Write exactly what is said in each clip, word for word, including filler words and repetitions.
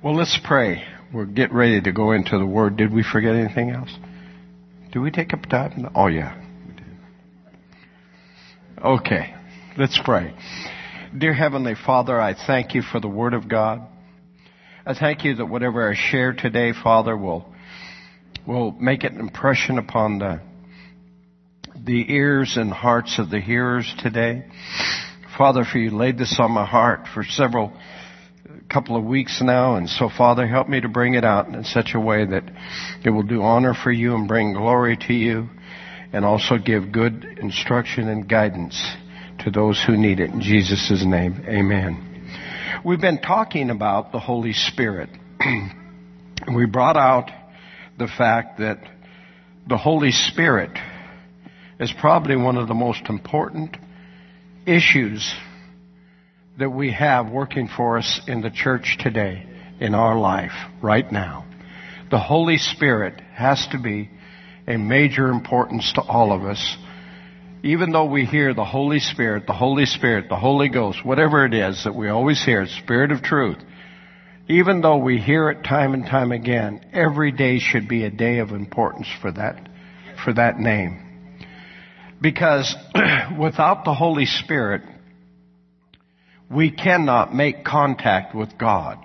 Well, let's pray. We'll get ready to go into the Word. Did we forget anything else? Did we take up time? Oh, yeah. We did. Okay. Let's pray. Dear Heavenly Father, I thank you for the Word of God. I thank you that whatever I share today, Father, will will make an impression upon the the ears and hearts of the hearers today. Father, for you laid this on my heart for several couple of weeks now, and so Father, help me to bring it out in such a way that it will do honor for you and bring glory to you, and also give good instruction and guidance to those who need it. In Jesus' name, amen. We've been talking about the Holy Spirit. We brought out the fact that the Holy Spirit is probably one of the most important issues that we have working for us in the church today, in our life, right now. The Holy Spirit has to be a major importance to all of us. Even though we hear the Holy Spirit, the Holy Spirit, the Holy Ghost, whatever it is that we always hear, Spirit of Truth, even though we hear it time and time again, every day should be a day of importance for that, for that name. Because without the Holy Spirit, we cannot make contact with God.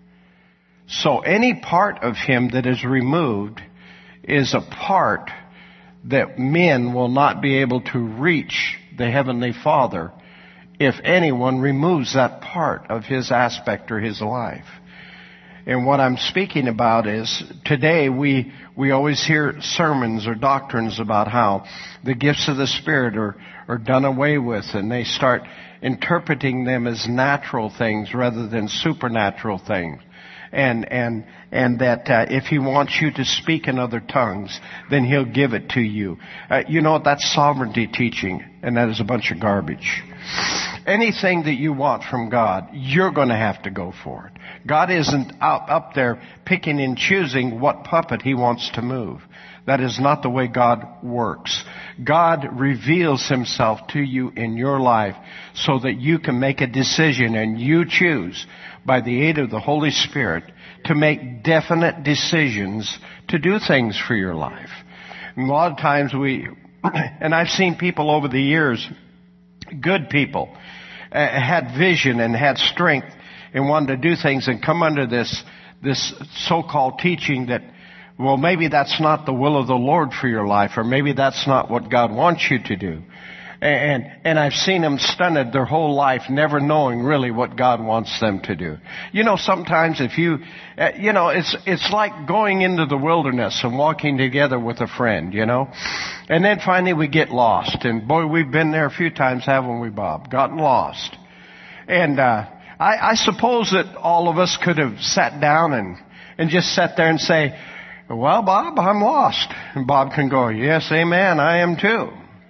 So any part of Him that is removed is a part that men will not be able to reach the Heavenly Father if anyone removes that part of His aspect or His life. And what I'm speaking about is today we we always hear sermons or doctrines about how the gifts of the Spirit are, are done away with, and they start interpreting them as natural things rather than supernatural things. And and and that uh, if He wants you to speak in other tongues, then He'll give it to you. Uh, you know, that's sovereignty teaching, and that is a bunch of garbage. Anything that you want from God, you're going to have to go for it. God isn't out, up there picking and choosing what puppet He wants to move. That is not the way God works. God reveals Himself to you in your life so that you can make a decision, and you choose by the aid of the Holy Spirit to make definite decisions to do things for your life. And a lot of times we, and I've seen people over the years, good people, uh, had vision and had strength and wanted to do things and come under this, this so-called teaching that, well, maybe that's not the will of the Lord for your life, or maybe that's not what God wants you to do. And, and I've seen them stunted their whole life, never knowing really what God wants them to do. You know, sometimes if you, uh, you know, it's, it's like going into the wilderness and walking together with a friend, you know. And then finally we get lost. And boy, we've been there a few times, haven't we, Bob? Gotten lost. And, uh, I, I suppose that all of us could have sat down and, and just sat there and say, well, Bob, I'm lost. And Bob can go, yes, amen, I am too.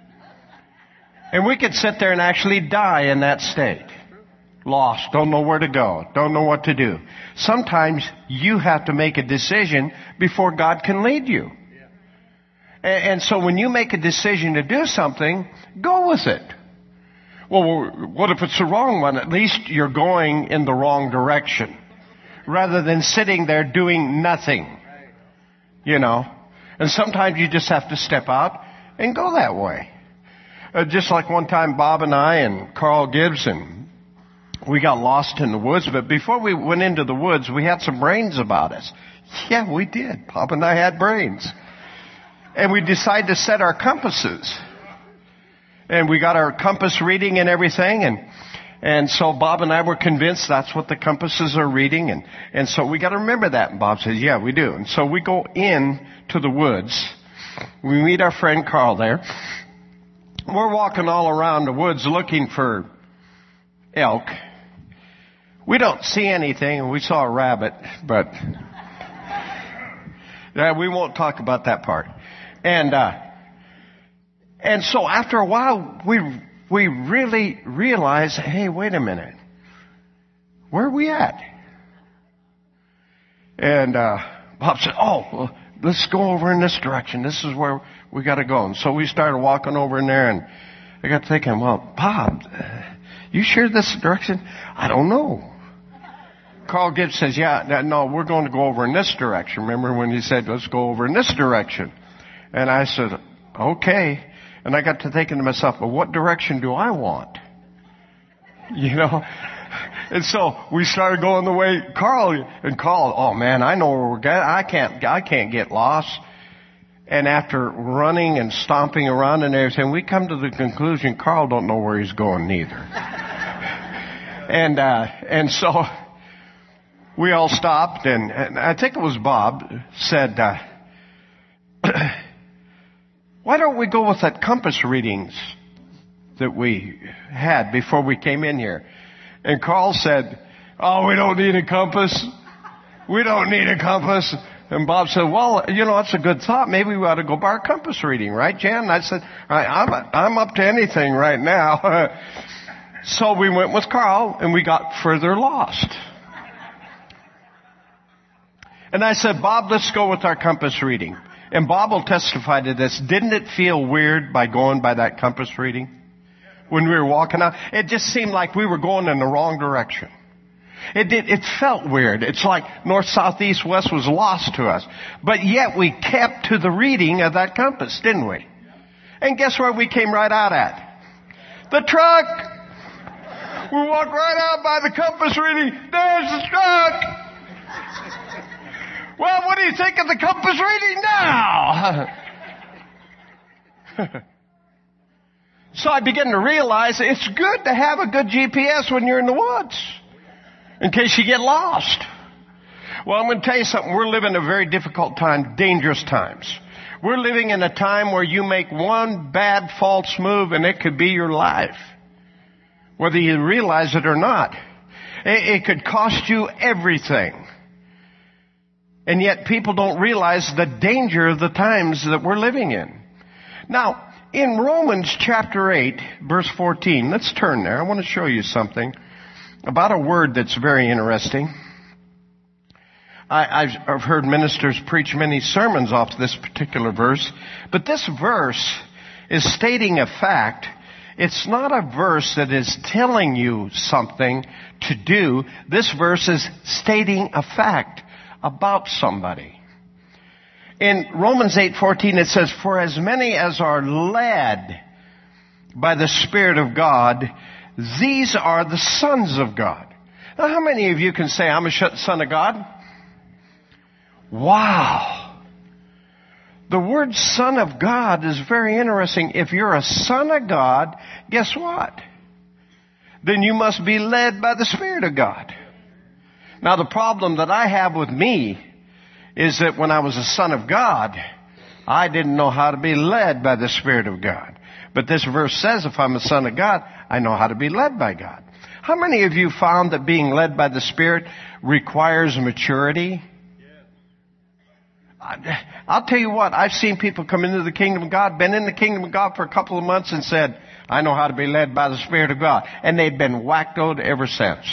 And we could sit there and actually die in that state. Lost, don't know where to go, don't know what to do. Sometimes you have to make a decision before God can lead you. And, and so when you make a decision to do something, go with it. Well, what if it's the wrong one? At least you're going in the wrong direction, rather than sitting there doing nothing. You know, and sometimes you just have to step out and go that way. Uh, just like one time Bob and I and Carl Gibson, we got lost in the woods, but before we went into the woods, we had some brains about us. Yeah, we did. Bob and I had brains. And we decided to set our compasses. And we got our compass reading and everything, and And so Bob and I were convinced that's what the compasses are reading. And, and so we got to remember that. And Bob says, yeah, we do. And so we go in to the woods. We meet our friend Carl there. We're walking all around the woods looking for elk. We don't see anything. We saw a rabbit, but yeah, we won't talk about that part. And, uh, and so after a while, we We really realize, hey, wait a minute. Where are we at? And uh, Bob said, oh, well, let's go over in this direction. This is where we got to go. And so we started walking over in there, and I got thinking, well, Bob, uh, you sure this direction? I don't know. Carl Gibbs says, yeah, no, we're going to go over in this direction. Remember when he said, let's go over in this direction? And I said, okay. And I got to thinking to myself, well, what direction do I want? You know? And so we started going the way Carl, and Carl, oh man, I know where we're going. I can't, I can't get lost. And after running and stomping around and everything, we come to the conclusion Carl don't know where he's going neither. and, uh, and so we all stopped, and, and I think it was Bob said, uh, why don't we go with that compass readings that we had before we came in here? And Carl said, oh, we don't need a compass. We don't need a compass. And Bob said, well, you know, that's a good thought. Maybe we ought to go by our compass reading, right, Jan? And I said, I'm, I'm up to anything right now. So we went with Carl, and we got further lost. And I said, Bob, let's go with our compass reading. And Bob will testify to this. Didn't it feel weird by going by that compass reading? When we were walking out, it just seemed like we were going in the wrong direction. It did, it felt weird. It's like north, south, east, west was lost to us. But yet we kept to the reading of that compass, didn't we? And guess where we came right out at? The truck! We walked right out by the compass reading. There's the truck! Well, what do you think of the compass reading now? So I began to realize it's good to have a good G P S when you're in the woods, in case you get lost. Well, I'm going to tell you something. We're living a very difficult time, dangerous times. We're living in a time where you make one bad false move and it could be your life, whether you realize it or not. It, it could cost you everything. And yet people don't realize the danger of the times that we're living in. Now, in Romans chapter eight, verse fourteen, let's turn there. I want to show you something about a word that's very interesting. I, I've heard ministers preach many sermons off this particular verse, but this verse is stating a fact. It's not a verse that is telling you something to do. This verse is stating a fact about somebody. In Romans eight fourteen it says, for as many as are led by the Spirit of God, these are the sons of God. Now how many of you can say, I'm a son of God? Wow. The word son of God is very interesting. If you're a son of God, guess what? Then you must be led by the Spirit of God. Now the problem that I have with me is that when I was a son of God, I didn't know how to be led by the Spirit of God. But this verse says if I'm a son of God, I know how to be led by God. How many of you found that being led by the Spirit requires maturity? I'll tell you what, I've seen people come into the kingdom of God, been in the kingdom of God for a couple of months and said, I know how to be led by the Spirit of God. And they've been wackoed ever since.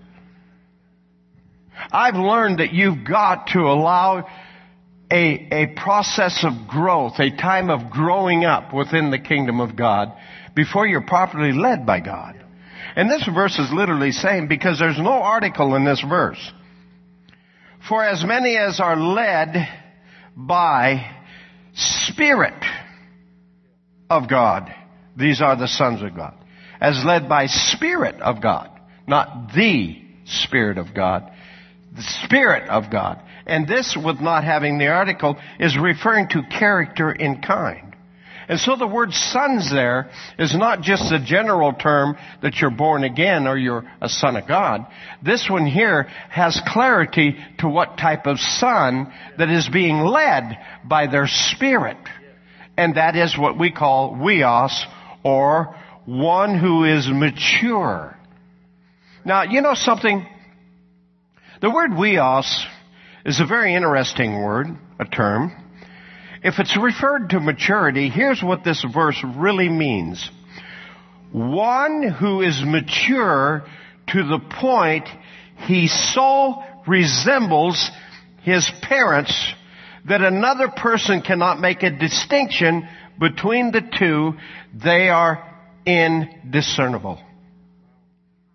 I've learned that you've got to allow a, a process of growth, a time of growing up within the kingdom of God before you're properly led by God. And this verse is literally saying, because there's no article in this verse, for as many as are led by Spirit of God, these are the sons of God. As led by Spirit of God, not the Spirit of God. The Spirit of God. And this, with not having the article, is referring to character in kind. And so the word sons there is not just a general term that you're born again or you're a son of God. This one here has clarity to what type of son that is being led by their Spirit. And that is what we call weos, or one who is mature. Now, you know something? The word weos is a very interesting word, a term. If it's referred to maturity, here's what this verse really means. One who is mature to the point he so resembles his parents that another person cannot make a distinction between the two. They are indiscernible.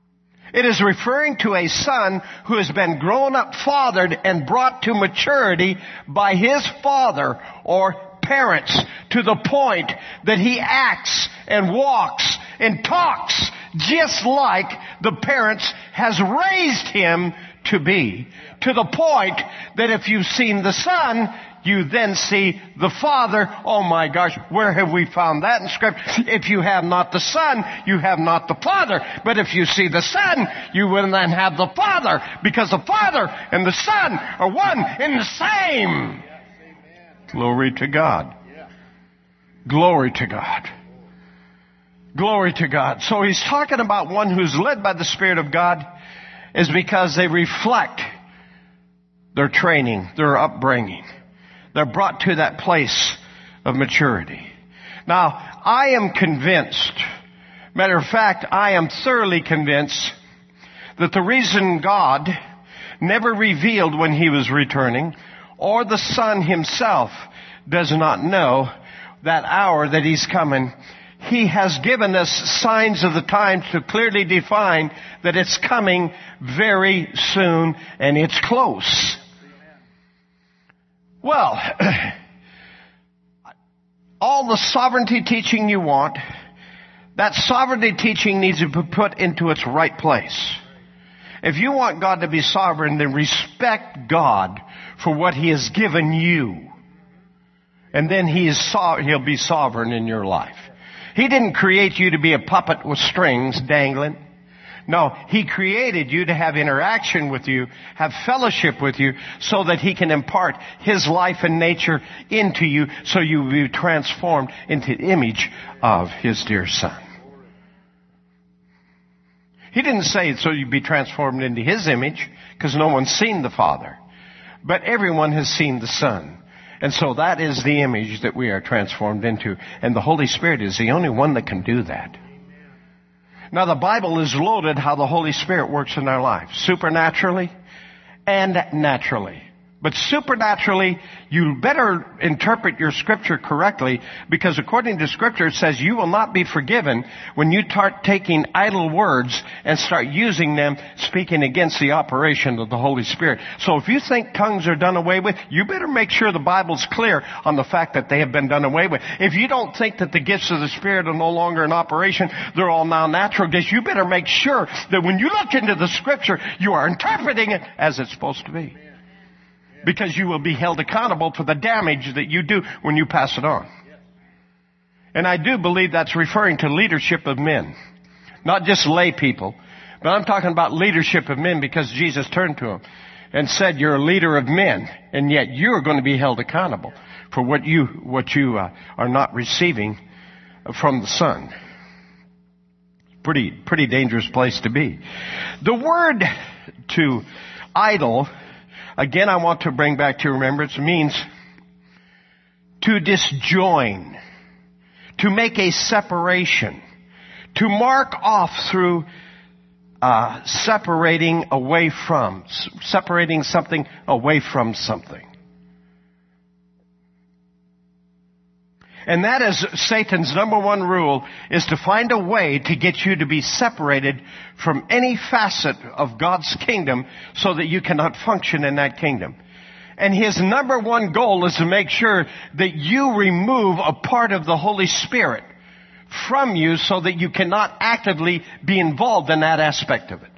It is referring to a son who has been grown up, fathered, and brought to maturity by his father or parents to the point that he acts and walks and talks just like the parents has raised him to be. To the point that if you've seen the son, you then see the Father. Oh my gosh, where have we found that in Scripture? If you have not the Son, you have not the Father. But if you see the Son, you will then have the Father, because the Father and the Son are one and the same. Glory to God. Glory to God. Glory to God. So he's talking about one who's led by the Spirit of God is because they reflect their training, their upbringing. They're brought to that place of maturity. Now, I am convinced, matter of fact, I am thoroughly convinced that the reason God never revealed when he was returning, or the Son himself does not know that hour that he's coming, he has given us signs of the times to clearly define that it's coming very soon and it's close. Well, all the sovereignty teaching you want, that sovereignty teaching needs to be put into its right place. If you want God to be sovereign, then respect God for what he has given you. And then he is so- he'll be sovereign in your life. He didn't create you to be a puppet with strings dangling. No, he created you to have interaction with you, have fellowship with you, so that he can impart his life and nature into you, so you will be transformed into the image of his dear Son. He didn't say so you'd be transformed into his image, because no one's seen the Father. But everyone has seen the Son. And so that is the image that we are transformed into. And the Holy Spirit is the only one that can do that. Now, the Bible is loaded how the Holy Spirit works in our life, supernaturally and naturally. But supernaturally, you better interpret your Scripture correctly, because according to Scripture, it says you will not be forgiven when you start taking idle words and start using them, speaking against the operation of the Holy Spirit. So if you think tongues are done away with, you better make sure the Bible's clear on the fact that they have been done away with. If you don't think that the gifts of the Spirit are no longer in operation, they're all now natural gifts, you better make sure that when you look into the Scripture, you are interpreting it as it's supposed to be. Because you will be held accountable for the damage that you do when you pass it on. And I do believe that's referring to leadership of men. Not just lay people. But I'm talking about leadership of men, because Jesus turned to him and said, you're a leader of men. And yet you're going to be held accountable for what you, what you uh, are not receiving from the Son. Pretty, pretty dangerous place to be. The word to idle, again, I want to bring back to your remembrance, means to disjoin, to make a separation, to mark off through uh, separating away from, separating something away from something. And that is Satan's number one rule, is to find a way to get you to be separated from any facet of God's kingdom so that you cannot function in that kingdom. And his number one goal is to make sure that you remove a part of the Holy Spirit from you so that you cannot actively be involved in that aspect of it.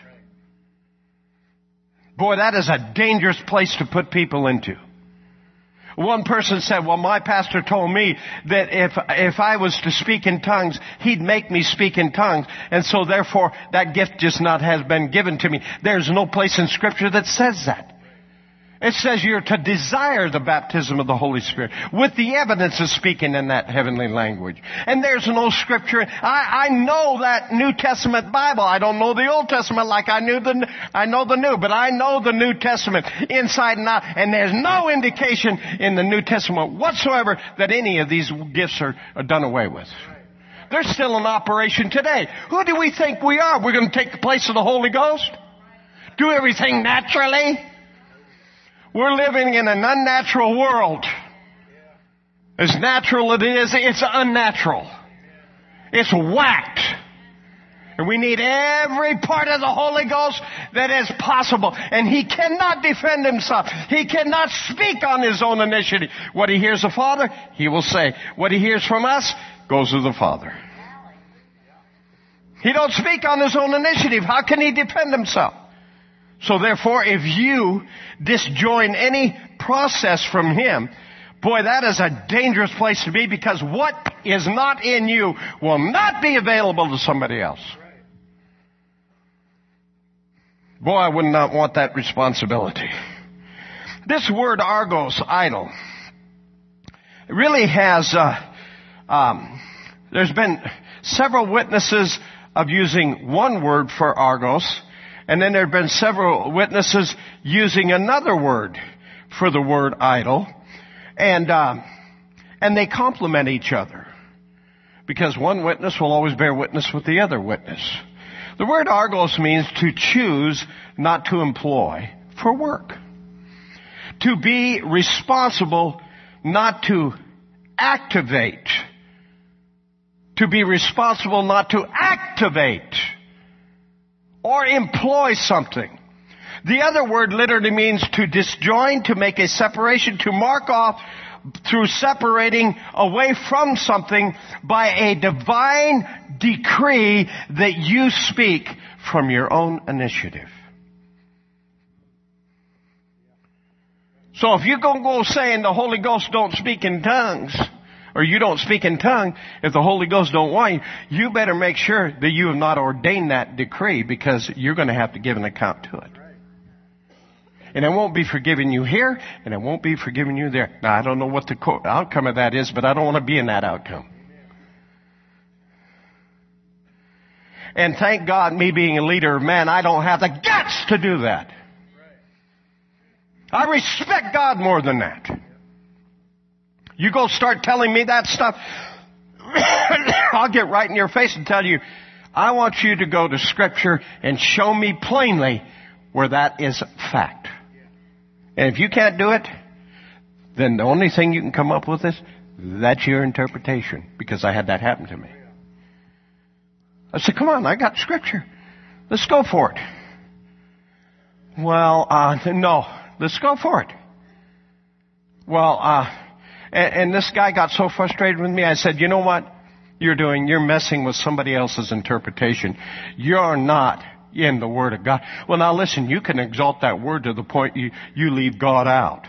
Boy, that is a dangerous place to put people into. One person said, well, my pastor told me that if if I was to speak in tongues, he'd make me speak in tongues. And so therefore, that gift just not has been given to me. There's no place in Scripture that says that. It says you're to desire the baptism of the Holy Spirit with the evidence of speaking in that heavenly language. And there's no Scripture. I, I know that New Testament Bible. I don't know the Old Testament like I knew the, I know the New, but I know the New Testament inside and out. And there's no indication in the New Testament whatsoever that any of these gifts are, are done away with. They're still in operation today. Who do we think we are? We're going to take the place of the Holy Ghost? Do everything naturally? We're living in an unnatural world. As natural it is, it's unnatural. It's whacked. And we need every part of the Holy Ghost that is possible. And He cannot defend Himself. He cannot speak on His own initiative. What He hears the Father, He will say. What He hears from us goes to the Father. He don't speak on His own initiative. How can He defend Himself? So therefore, if you disjoin any process from Him, boy, that is a dangerous place to be, because what is not in you will not be available to somebody else. Boy, I would not want that responsibility. This word argos, idol, really has, uh, um, there's been several witnesses of using one word for argos, and then there have been several witnesses using another word for the word idol, and um, and they complement each other, because one witness will always bear witness with the other witness. The word argos means to choose, not to employ, for work. To be responsible, not to activate. To be responsible, not to activate or employ something. The other word literally means to disjoin, to make a separation, to mark off through separating away from something by a divine decree that you speak from your own initiative. So if you're going to go saying the Holy Ghost don't speak in tongues, or you don't speak in tongue, if the Holy Ghost don't want you, you better make sure that you have not ordained that decree, because you're going to have to give an account to it. And it won't be forgiving you here, and it won't be forgiving you there. Now, I don't know what the outcome of that is, but I don't want to be in that outcome. And thank God, me being a leader of men, I don't have the guts to do that. I respect God more than that. You go start telling me that stuff, I'll get right in your face and tell you, I want you to go to Scripture and show me plainly where that is fact. And if you can't do it, then the only thing you can come up with is, that's your interpretation, because I had that happen to me. I said, come on, I got Scripture. Let's go for it. Well, uh, no, let's go for it. Well, uh, and, and this guy got so frustrated with me, I said, you know what you're doing? You're messing with somebody else's interpretation. You're not in the Word of God. Well, now listen, you can exalt that Word to the point you, you leave God out.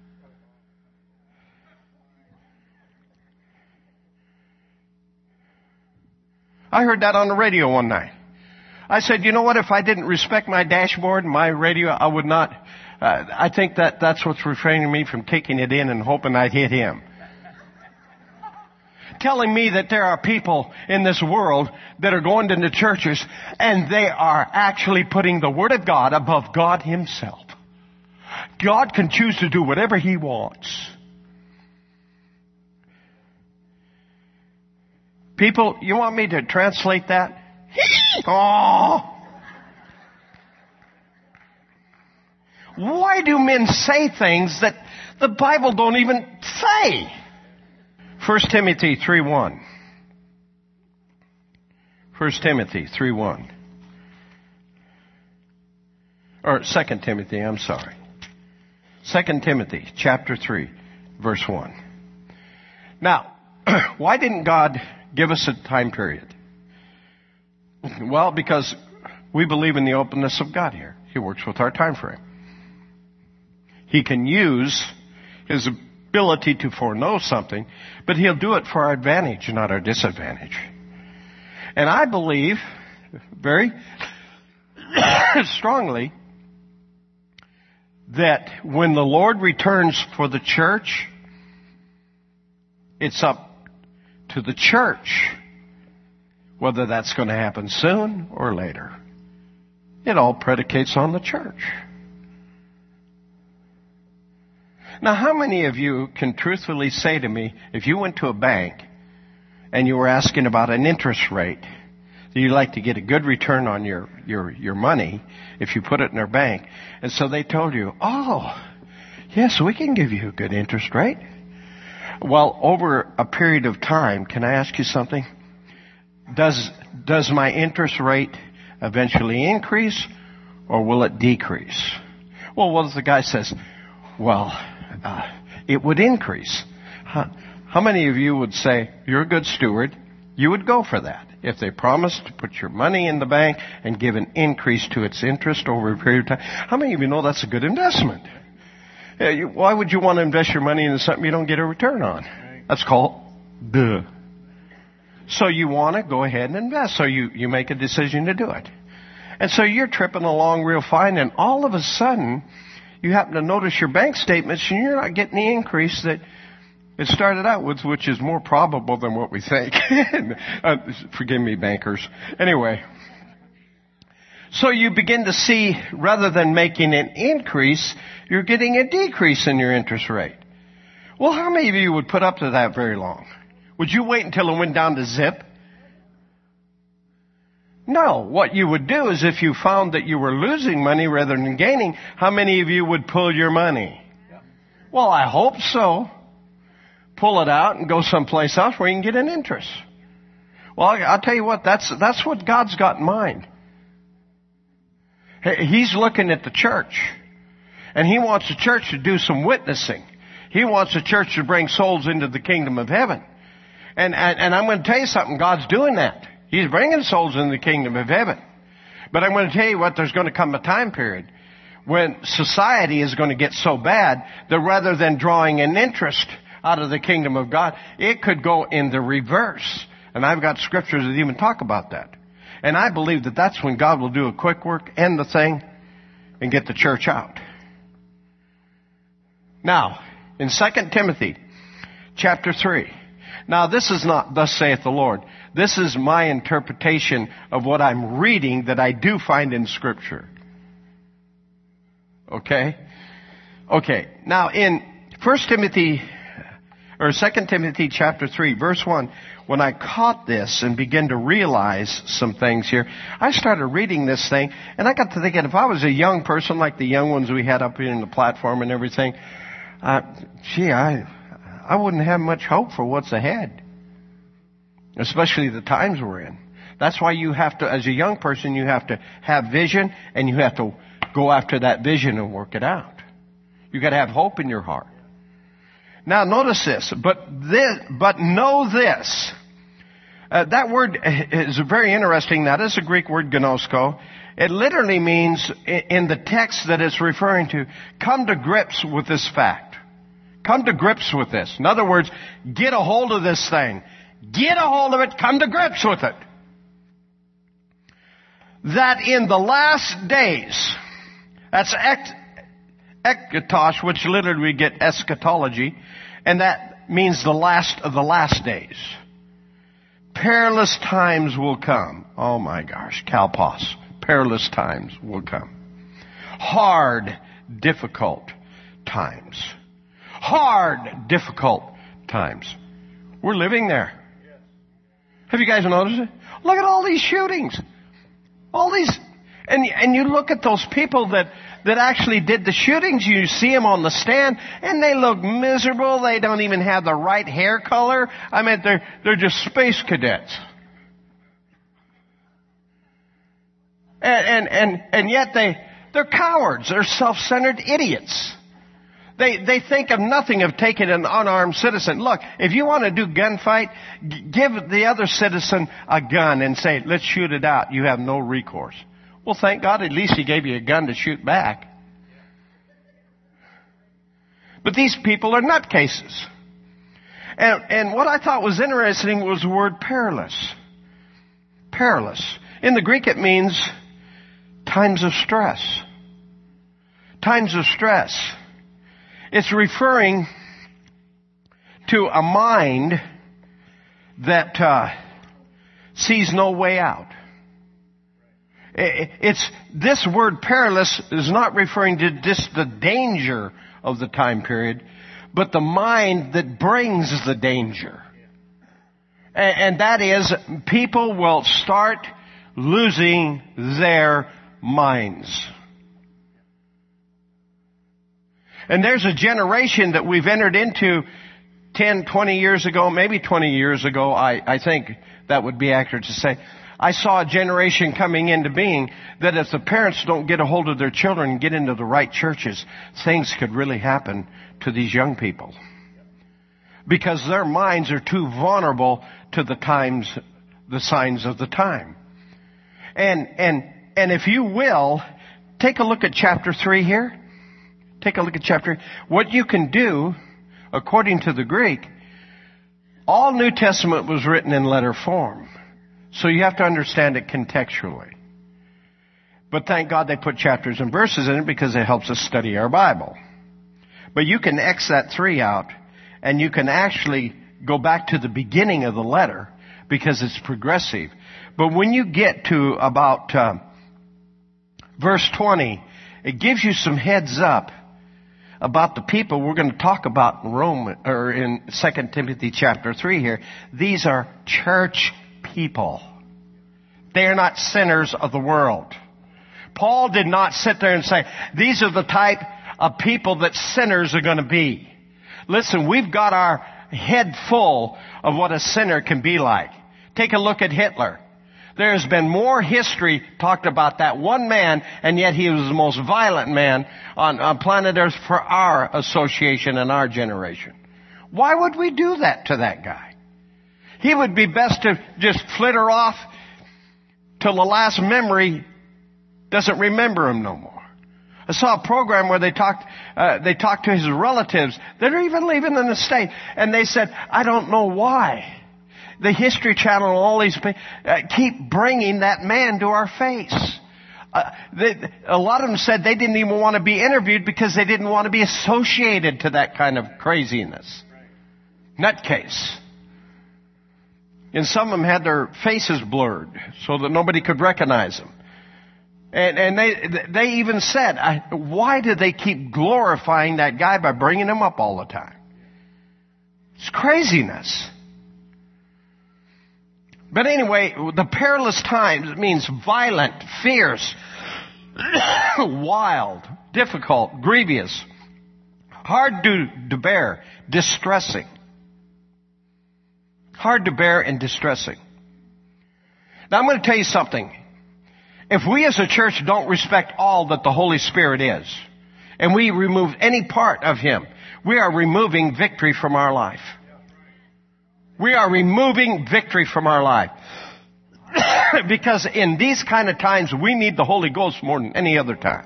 I heard that on the radio one night. I said, you know what, if I didn't respect my dashboard and my radio, I would not, uh, I think that that's what's refraining me from kicking it in and hoping I'd hit him. Telling me that there are people in this world that are going into churches and they are actually putting the Word of God above God Himself. God can choose to do whatever He wants. People, you want me to translate that? Oh. Why do men say things that the Bible don't even say? First Timothy three one. First Timothy three one. Or Second Timothy, I'm sorry. Second Timothy chapter three, verse one. Now, why didn't God give us a time period? Well, because we believe in the openness of God here. He works with our time frame. He can use His ability to foreknow something, but He'll do it for our advantage, not our disadvantage. And I believe very strongly that when the Lord returns for the church, it's up to the church whether that's going to happen soon or later. It all predicates on the church. Now, how many of you can truthfully say to me, if you went to a bank and you were asking about an interest rate, that you'd like to get a good return on your, your, your money if you put it in their bank, and so they told you, oh, yes, we can give you a good interest rate. Well, over a period of time, can I ask you something? Does does my interest rate eventually increase or will it decrease? Well, what if the guy says, well, uh, it would increase? Huh? How many of you would say, you're a good steward, you would go for that? If they promise to put your money in the bank and give an increase to its interest over a period of time, how many of you know that's a good investment? Yeah, you, why would you want to invest your money into something you don't get a return on? That's called duh. So you want to go ahead and invest. So you, you make a decision to do it. And so you're tripping along real fine, and all of a sudden, you happen to notice your bank statements, and you're not getting the increase that it started out with, which is more probable than what we think. uh, forgive me, bankers. Anyway. So you begin to see, rather than making an increase, you're getting a decrease in your interest rate. Well, how many of you would put up to that very long? Would you wait until it went down to zip? No. What you would do is if you found that you were losing money rather than gaining, how many of you would pull your money? Well, I hope so. Pull it out and go someplace else where you can get an interest. Well, I'll tell you what, that's, that's what God's got in mind. He's looking at the church. And He wants the church to do some witnessing. He wants the church to bring souls into the kingdom of heaven. And, and, and I'm going to tell you something, God's doing that. He's bringing souls into the kingdom of heaven. But I'm going to tell you what, there's going to come a time period when society is going to get so bad that rather than drawing an interest out of the kingdom of God, it could go in the reverse. And I've got scriptures that even talk about that. And I believe that that's when God will do a quick work, end the thing, and get the church out. Now, in Second Timothy chapter three. Now, this is not thus saith the Lord. This is my interpretation of what I'm reading that I do find in Scripture. Okay? Okay. Now, in First Timothy, or Second Timothy chapter three, verse one, when I caught this and began to realize some things here, I started reading this thing, and I got to thinking, if I was a young person like the young ones we had up here in the platform and everything, uh, gee, I, I wouldn't have much hope for what's ahead. Especially the times we're in. That's why you have to, as a young person, you have to have vision, and you have to go after that vision and work it out. You got to have hope in your heart. Now notice this, but this, but know this. Uh, that word is very interesting. That is a Greek word, gnosko. It literally means, in the text that it's referring to, come to grips with this fact. Come to grips with this. In other words, get a hold of this thing. Get a hold of it. Come to grips with it. That in the last days, that's ekatosh, which literally we get eschatology, and that means the last of the last days. Perilous times will come. Oh my gosh, kalpos. Perilous times will come. Hard, difficult times. Hard, difficult times. We're living there. Have you guys noticed it? Look at all these shootings. All these, and, and you look at those people that, that actually did the shootings, you see them on the stand, and they look miserable. They don't even have the right hair color. I mean, they're, they're just space cadets. And, and, and, and yet they, they're cowards. They're self-centered idiots. They, they think of nothing of taking an unarmed citizen. Look, if you want to do gunfight, g- give the other citizen a gun and say, let's shoot it out. You have no recourse. Well, thank God at least He gave you a gun to shoot back. But these people are nutcases. And, and what I thought was interesting was the word perilous. Perilous. In the Greek it means times of stress. Times of stress. It's referring to a mind that uh, sees no way out. It's this word perilous is not referring to just the danger of the time period, but the mind that brings the danger. And that is, people will start losing their minds. And there's a generation that we've entered into ten, twenty years ago, maybe twenty years ago, I, I think that would be accurate to say. I saw a generation coming into being that if the parents don't get a hold of their children and get into the right churches, things could really happen to these young people. Because their minds are too vulnerable to the times, the signs of the time. And, and, and if you will, take a look at chapter three here. Take a look at chapter. What you can do, according to the Greek, all New Testament was written in letter form. So you have to understand it contextually. But thank God they put chapters and verses in it because it helps us study our Bible. But you can X that three out and you can actually go back to the beginning of the letter because it's progressive. But when you get to about uh, verse twenty, it gives you some heads up about the people we're going to talk about in Rome or in Second Timothy chapter three here. These are church people. They are not sinners of the world. Paul did not sit there and say, these are the type of people that sinners are going to be. Listen, we've got our head full of what a sinner can be like. Take a look at Hitler. There has been more history talked about that one man, and yet he was the most violent man on, on planet Earth for our association and our generation. Why would we do that to that guy? He would be best to just flitter off till the last memory doesn't remember him no more. I saw a program where they talked, uh, they talked to his relatives that are even living in the state, and they said, I don't know why. The History Channel and all these people uh, keep bringing that man to our face. Uh, they, a lot of them said they didn't even want to be interviewed because they didn't want to be associated to that kind of craziness. Nutcase. And some of them had their faces blurred so that nobody could recognize them. And, and they, they even said, I, why do they keep glorifying that guy by bringing him up all the time? It's craziness. But anyway, the perilous times means violent, fierce, wild, difficult, grievous, hard to, to bear, distressing. Hard to bear and distressing. Now I'm going to tell you something. If we as a church don't respect all that the Holy Spirit is, and we remove any part of Him, we are removing victory from our life. We are removing victory from our life. Because in these kind of times, we need the Holy Ghost more than any other time.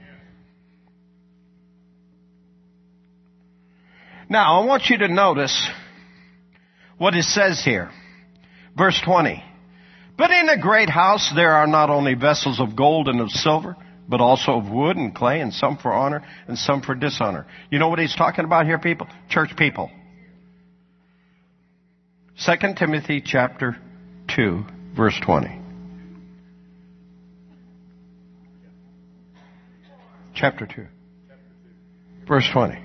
Now, I want you to notice what it says here. Verse twenty. But in a great house there are not only vessels of gold and of silver, but also of wood and clay, and some for honor and some for dishonor. You know what he's talking about here, people? Church people. Second Timothy chapter two, verse twenty. Chapter two, verse twenty.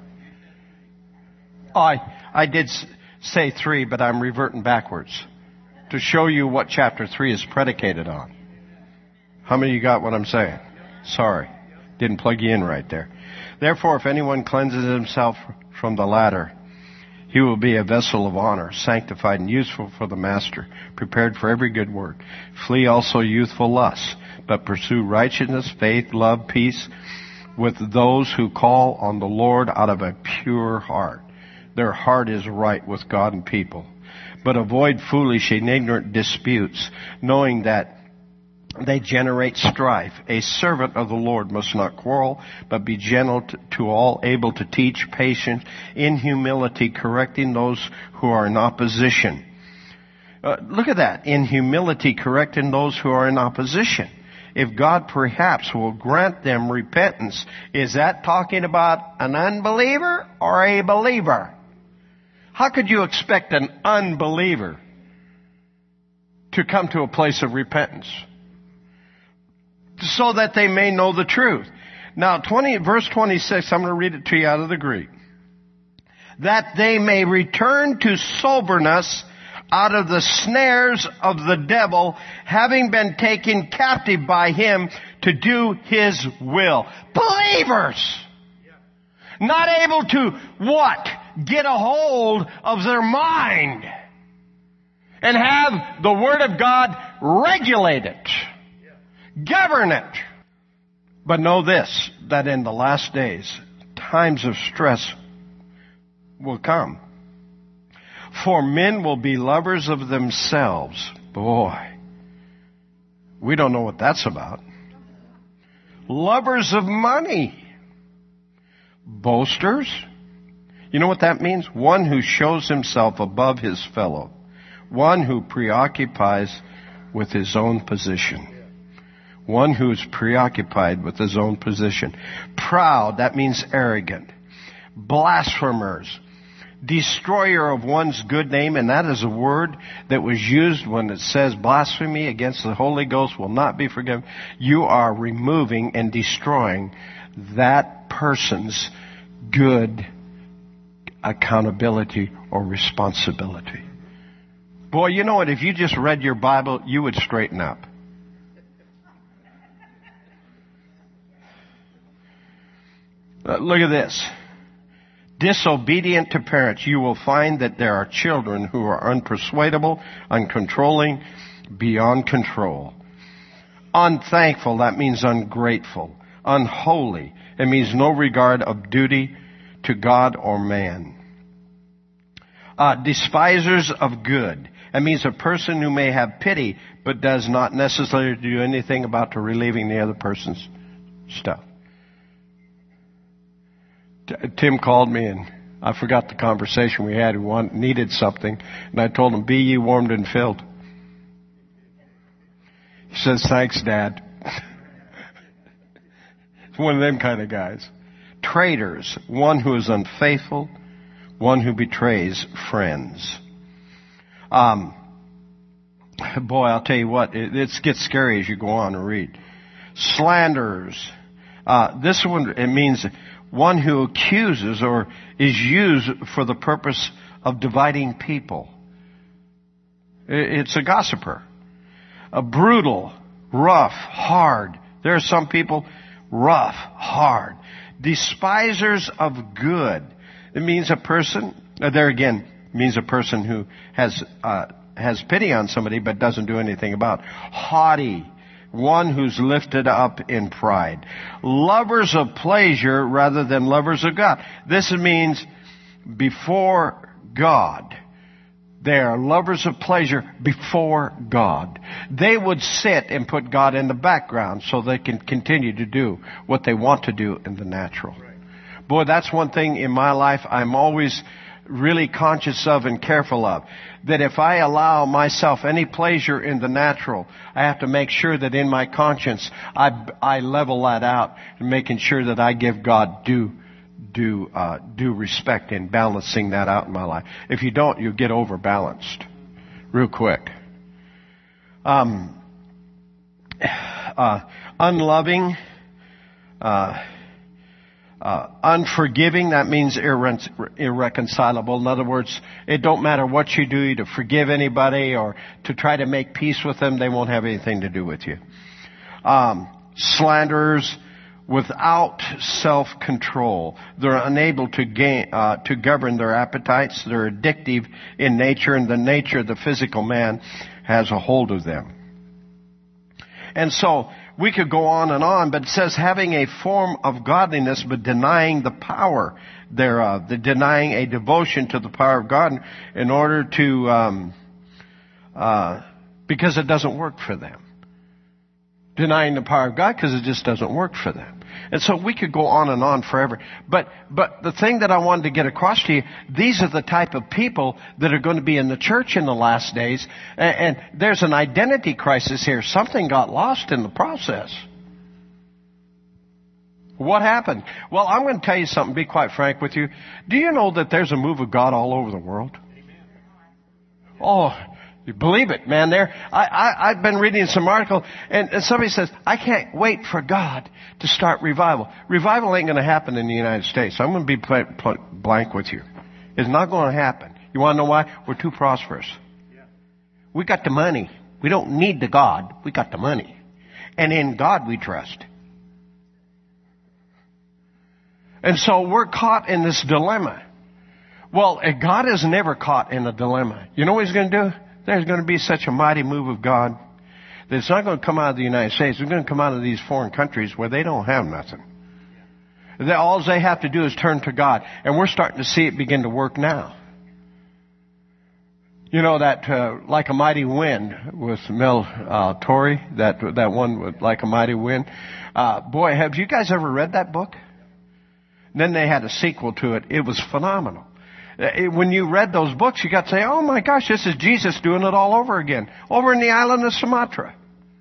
Oh, I, I did say three, but I'm reverting backwards to show you what chapter three is predicated on. How many of you got what I'm saying? Sorry, didn't plug you in right there. Therefore, if anyone cleanses himself from the latter, he will be a vessel of honor, sanctified and useful for the master, prepared for every good work. Flee also youthful lusts, but pursue righteousness, faith, love, peace with those who call on the Lord out of a pure heart. Their heart is right with God and people. But avoid foolish and ignorant disputes, knowing that they generate strife. A servant of the Lord must not quarrel, but be gentle to, to all, able to teach, patient, in humility, correcting those who are in opposition. Uh, look at that. In humility, correcting those who are in opposition. If God perhaps will grant them repentance, is that talking about an unbeliever or a believer? How could you expect an unbeliever to come to a place of repentance? So that they may know the truth. Now, twenty, verse twenty-six, I'm going to read it to you out of the Greek. That they may return to soberness out of the snares of the devil, having been taken captive by him to do his will. Believers! Not able to what? Get a hold of their mind and have the Word of God regulate it. Govern it. But know this, that in the last days, times of stress will come. For men will be lovers of themselves. Boy, we don't know what that's about. Lovers of money. Boasters. You know what that means? One who shows himself above his fellow. One who preoccupies with his own position. One who is preoccupied with his own position. Proud, that means arrogant. Blasphemers. Destroyer of one's good name, and that is a word that was used when it says blasphemy against the Holy Ghost will not be forgiven. You are removing and destroying that person's good accountability or responsibility. Boy, you know what? If you just read your Bible, you would straighten up. Uh, look at this. Disobedient to parents. You will find that there are children who are unpersuadable, uncontrolling, beyond control. Unthankful, that means ungrateful. Unholy, it means no regard of duty to God or man. Uh, despisers of good. It means a person who may have pity, but does not necessarily do anything about the relieving the other person's stuff. Tim called me and I forgot the conversation we had. He wanted, needed something. And I told him, be ye warmed and filled. He says, thanks, Dad. It's one of them kind of guys. Traitors. One who is unfaithful. One who betrays friends. Um, boy, I'll tell you what. It, it gets scary as you go on and read. Slanderers. Uh, this one, it means one who accuses or is used for the purpose of dividing people. It's a gossiper. A brutal, rough, hard. There are some people rough, hard. Despisers of good. It means a person, there again, means a person who has, uh, has pity on somebody but doesn't do anything about it. Haughty. One who's lifted up in pride. Lovers of pleasure rather than lovers of God. This means before God. They are lovers of pleasure before God. They would sit and put God in the background so they can continue to do what they want to do in the natural. Boy, that's one thing in my life I'm always really conscious of and careful of. That if I allow myself any pleasure in the natural, I have to make sure that in my conscience I, I level that out and making sure that I give God due due uh, due respect in balancing that out in my life. If you don't, you get overbalanced real quick. Um, uh, unloving. Uh, Uh, unforgiving, that means irre- irreconcilable. In other words, it don't matter what you do to forgive anybody or to try to make peace with them, they won't have anything to do with you. Um, slanderers without self-control. They're unable to gain, uh, to govern their appetites. They're addictive in nature, and the nature of the physical man has a hold of them. And so, we could go on and on, but it says having a form of godliness but denying the power thereof. The denying a devotion to the power of God in order to, um, uh, because it doesn't work for them. Denying the power of God because it just doesn't work for them. And so we could go on and on forever. But, but the thing that I wanted to get across to you, these are the type of people that are going to be in the church in the last days. And, and there's an identity crisis here. Something got lost in the process. What happened? Well, I'm going to tell you something, be quite frank with you. Do you know that there's a move of God all over the world? Oh, you believe it, man. There, I, I, I've been reading some article, and, and somebody says, I can't wait for God to start revival. Revival ain't going to happen in the United States. I'm going to be pl- pl- blank with you. It's not going to happen. You want to know why? We're too prosperous. Yeah. We got the money. We don't need the God. We got the money. And in God we trust. And so we're caught in this dilemma. Well, God is never caught in a dilemma. You know what He's going to do? There's going to be such a mighty move of God. that it's not going to come out of the United States. It's going to come out of these foreign countries where they don't have nothing. That all they have to do is turn to God. And we're starting to see it begin to work now. You know that uh, Like a Mighty Wind with Mel uh, Torrey, that that one with Like a Mighty Wind. Uh, boy, have you guys ever read that book? Then they had a sequel to it. It was phenomenal. It, when you read those books, you got to say, oh my gosh, this is Jesus doing it all over again. Over in the island of Sumatra.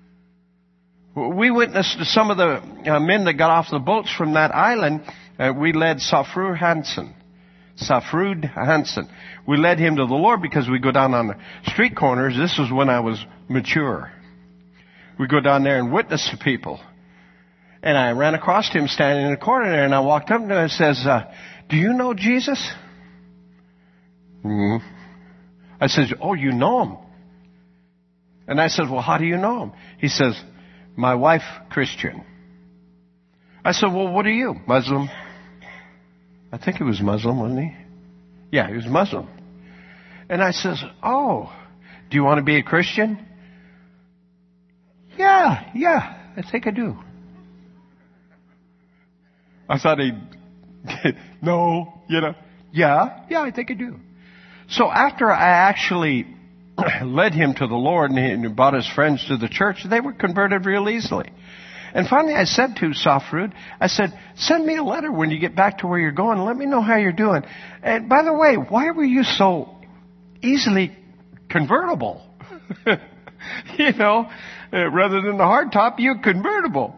We witnessed to some of the uh, men that got off the boats from that island. Uh, we led Safrud Hansen. Safrud Hansen. We led him to the Lord because we go down on the street corners. This was when I was mature. We go down there and witness to people. And I ran across him standing in the corner there, and I walked up to him and says, uh, do you know Jesus? Mm-hmm. I said, oh, you know him. And I said, well, how do you know him? He says, my wife, Christian. I said, well, what are you, Muslim? I think he was Muslim, wasn't he? Yeah, he was Muslim. And I says, oh, do you want to be a Christian? Yeah, yeah, I think I do. I thought he'd, no, you know, yeah, yeah, I think I do. So after I actually led him to the Lord and he brought his friends to the church, they were converted real easily. And finally I said to Safrud, I said, send me a letter when you get back to where you're going. Let me know how you're doing. And by the way, why were you so easily convertible? you know, uh, rather than the hardtop, you're convertible.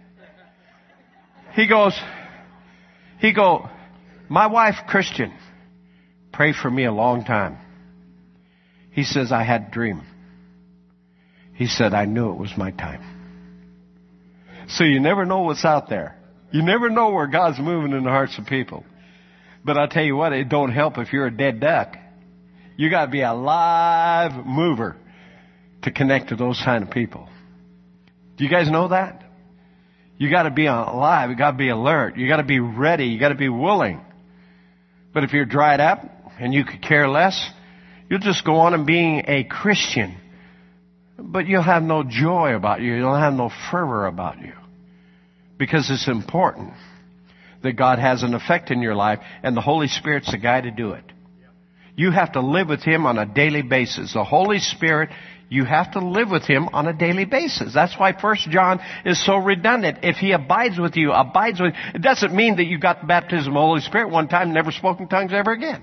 He goes, he go, my wife, Christian, prayed for me a long time. He says, I had a dream. He said, I knew it was my time. So you never know what's out there. You never know where God's moving in the hearts of people. But I'll tell you what, it don't help if you're a dead duck. You got to be a live mover to connect to those kind of people. Do you guys know that? You got to be alive. You got to be alert. You got to be ready. You got to be willing. But if you're dried up and you could care less, you'll just go on and being a Christian. But you'll have no joy about you. You'll have no fervor about you. Because it's important that God has an effect in your life, and the Holy Spirit's the guy to do it. You have to live with Him on a daily basis. The Holy Spirit, you have to live with Him on a daily basis. That's why First John is so redundant. If He abides with you, abides with you, it doesn't mean that you got the baptism of the Holy Spirit one time and never spoke in tongues ever again.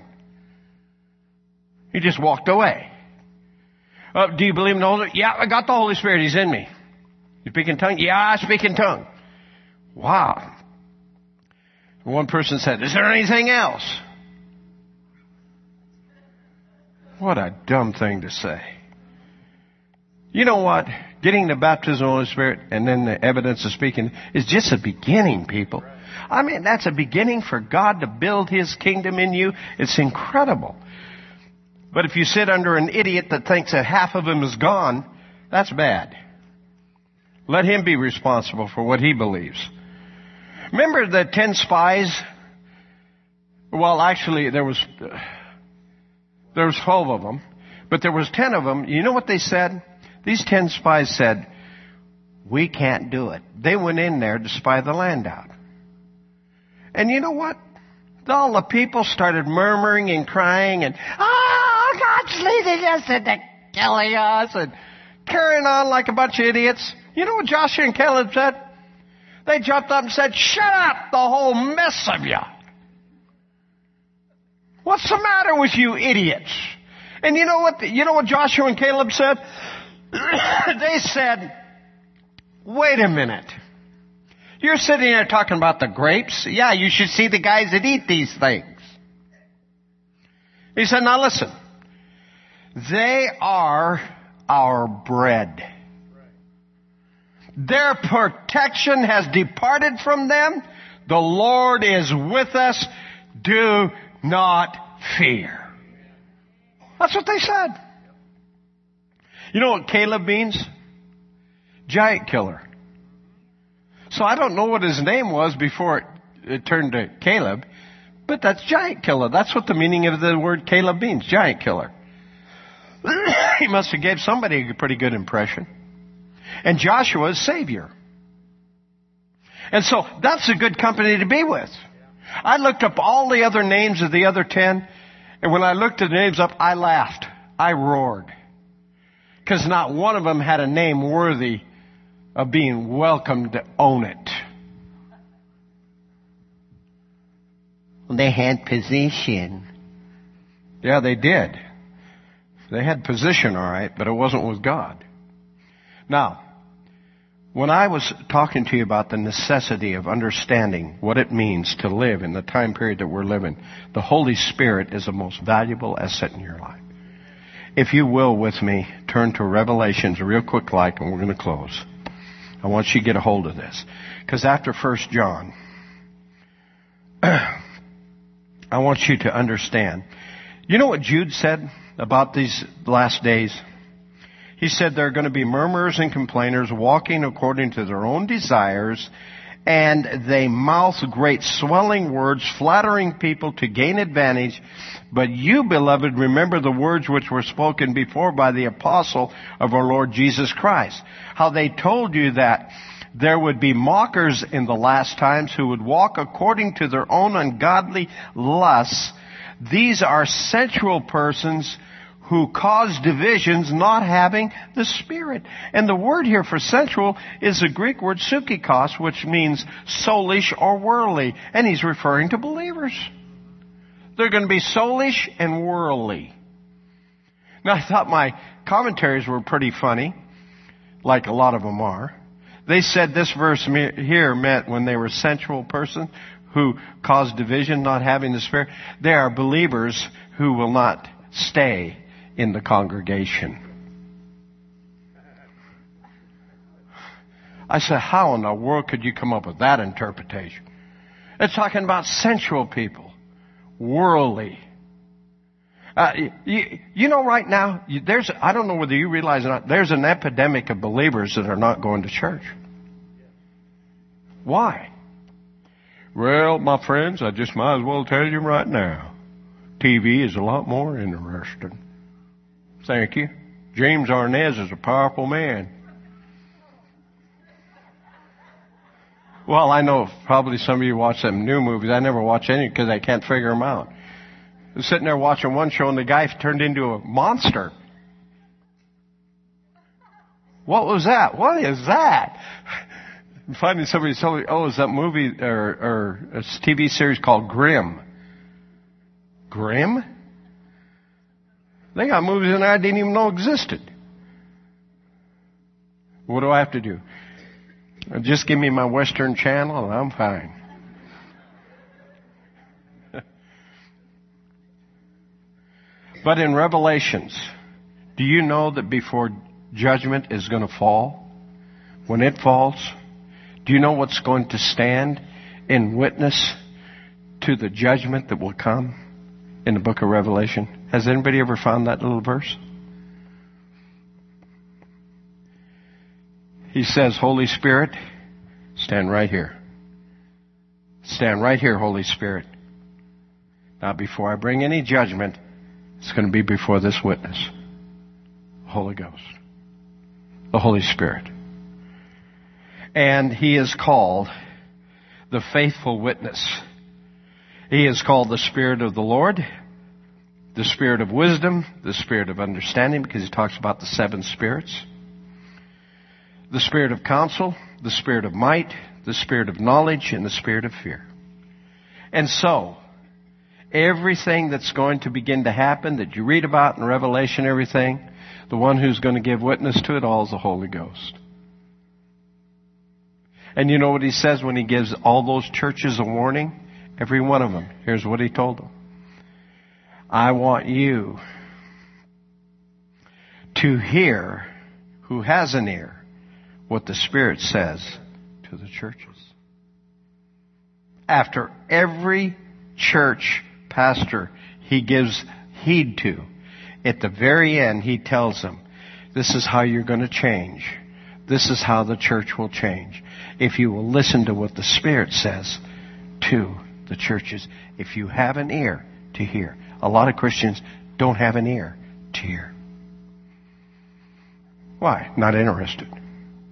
He just walked away. Uh, do you believe in the Holy Spirit? Yeah, I got the Holy Spirit. He's in me. You speak in tongue? Yeah, I speak in tongue. Wow. One person said, is there anything else? What a dumb thing to say. You know what? Getting the baptism of the Holy Spirit and then the evidence of speaking is just a beginning, people. I mean, that's a beginning for God to build His kingdom in you. It's incredible. But if you sit under an idiot that thinks that half of him is gone, that's bad. Let him be responsible for what he believes. Remember the ten spies? Well, actually, there was uh, there was twelve of them, but there was ten of them. You know what they said? These ten spies said, we can't do it. They went in there to spy the land out. And you know what? All the people started murmuring and crying and, oh, God's leading us into killing us and carrying on like a bunch of idiots. You know what Joshua and Caleb said? They jumped up and said, shut up, the whole mess of you. What's the matter with you idiots? And you know what, you know what Joshua and Caleb said? They said, wait a minute. You're sitting there talking about the grapes. Yeah, you should see the guys that eat these things. He said, now listen. They are our bread. Their protection has departed from them. The Lord is with us. Do not fear. That's what they said. You know what Caleb means? Giant killer. So I don't know what his name was before it, it turned to Caleb, but that's giant killer. That's what the meaning of the word Caleb means, giant killer. He must have gave somebody a pretty good impression. And Joshua is Savior. And so that's a good company to be with. I looked up all the other names of the other ten, and when I looked the names up, I laughed. I roared. Because not one of them had a name worthy of being welcomed to own it. They had position. Yeah, they did. They had position, all right, but it wasn't with God. Now, when I was talking to you about the necessity of understanding what it means to live in the time period that we're living, the Holy Spirit is the most valuable asset in your life. If you will, with me, turn to Revelations real quick like, and we're going to close. I want you to get a hold of this. Because after First John, I want you to understand. You know what Jude said about these last days? He said there are going to be murmurers and complainers walking according to their own desires, and they mouth great swelling words, flattering people to gain advantage. But you, beloved, remember the words which were spoken before by the apostle of our Lord Jesus Christ. How they told you that there would be mockers in the last times who would walk according to their own ungodly lusts. These are sensual persons who cause divisions, not having the Spirit. And the word here for sensual is the Greek word psychikos, which means soulish or worldly. And he's referring to believers. They're going to be soulish and worldly. Now, I thought my commentaries were pretty funny, like a lot of them are. They said this verse here meant when they were sensual persons who cause division, not having the Spirit, they are believers who will not stay in the congregation. I said, how in the world could you come up with that interpretation? It's talking about sensual people, worldly. Uh, you, you know, right now, there's, I don't know whether you realize or not, there's an epidemic of believers that are not going to church. Why? Well, my friends, I just might as well tell you right now, T V is a lot more interesting. Thank you. James Arnaz is a powerful man. Well, I know probably some of you watch them new movies. I never watch any because I can't figure them out. I was sitting there watching one show and the guy turned into a monster. What was that? What is that? And finally somebody told me, oh, it's that movie or, or a T V series called Grimm. Grimm? They got movies in there I didn't even know existed. What do I have to do? Just give me my Western channel and I'm fine. But in Revelations, do you know that before judgment is going to fall, when it falls, do you know what's going to stand in witness to the judgment that will come in the book of Revelation? Has anybody ever found that little verse? He says, Holy Spirit, stand right here. Stand right here, Holy Spirit. Now, before I bring any judgment, it's going to be before this witness. Holy Ghost. The Holy Spirit. And He is called the faithful witness. He is called the Spirit of the Lord, the Spirit of wisdom, the Spirit of understanding, because He talks about the seven spirits, the Spirit of counsel, the Spirit of might, the Spirit of knowledge, and the Spirit of fear. And so, everything that's going to begin to happen that you read about in Revelation, everything, the one who's going to give witness to it all is the Holy Ghost. And you know what He says when He gives all those churches a warning? Every one of them. Here's what He told them. I want you to hear, who has an ear, what the Spirit says to the churches. After every church pastor He gives heed to, at the very end He tells them, this is how you're going to change. This is how the church will change. If you will listen to what the Spirit says to the churches. If you have an ear to hear. A lot of Christians don't have an ear to hear. Why? Not interested.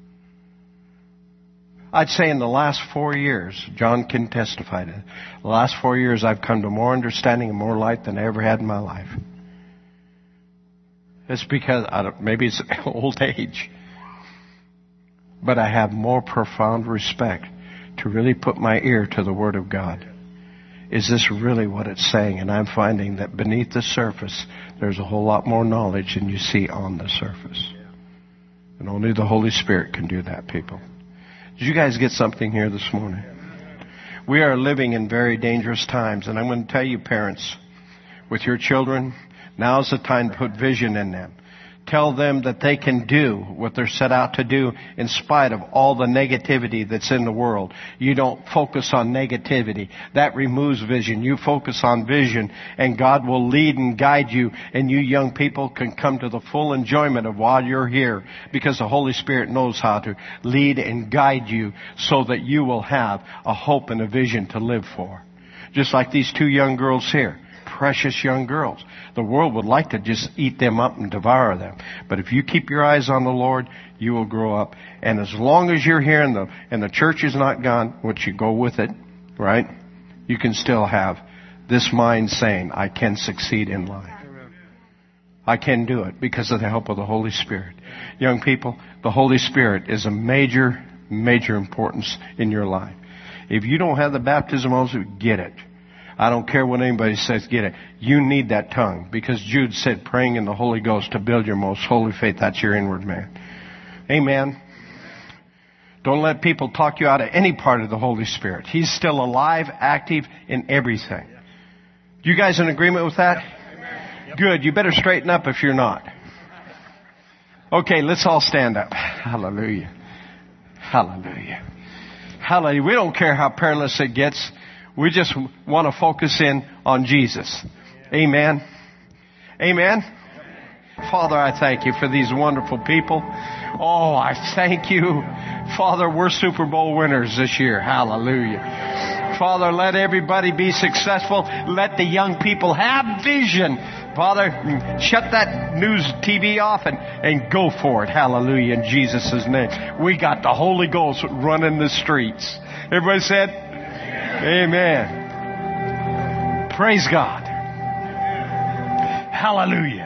I'd say in the last four years, John can testify to it, the last four years I've come to more understanding and more light than I ever had in my life. It's because, I don't, maybe it's old age, but I have more profound respect to really put my ear to the Word of God. Is this really what it's saying? And I'm finding that beneath the surface, there's a whole lot more knowledge than you see on the surface. And only the Holy Spirit can do that, people. Did you guys get something here this morning? We are living in very dangerous times. And I'm going to tell you, parents, with your children, now's the time to put vision in them. Tell them that they can do what they're set out to do in spite of all the negativity that's in the world. You don't focus on negativity. That removes vision. You focus on vision, and God will lead and guide you, and you young people can come to the full enjoyment of while you're here, because the Holy Spirit knows how to lead and guide you so that you will have a hope and a vision to live for. Just like these two young girls here. Precious young girls. The world would like to just eat them up and devour them. But if you keep your eyes on the Lord, you will grow up. And as long as you're here and the, and the church is not gone, which you go with it, right? You can still have this mind saying, I can succeed in life. I can do it because of the help of the Holy Spirit. Young people, the Holy Spirit is a major, major importance in your life. If you don't have the baptism of the Holy Spirit, get it. I don't care what anybody says, get it. You need that tongue, because Jude said praying in the Holy Ghost to build your most holy faith. That's your inward man. Amen. Don't let people talk you out of any part of the Holy Spirit. He's still alive, active in everything. You guys in agreement with that? Good. You better straighten up if you're not. Okay, let's all stand up. Hallelujah. Hallelujah. Hallelujah. We don't care how perilous it gets. We just want to focus in on Jesus. Amen. Amen. Father, I thank you for these wonderful people. Oh, I thank you. Father, we're Super Bowl winners this year. Hallelujah. Father, let everybody be successful. Let the young people have vision. Father, shut that news T V off and, and go for it. Hallelujah. In Jesus' name. We got the Holy Ghost running the streets. Everybody said, Amen. Praise God. Hallelujah.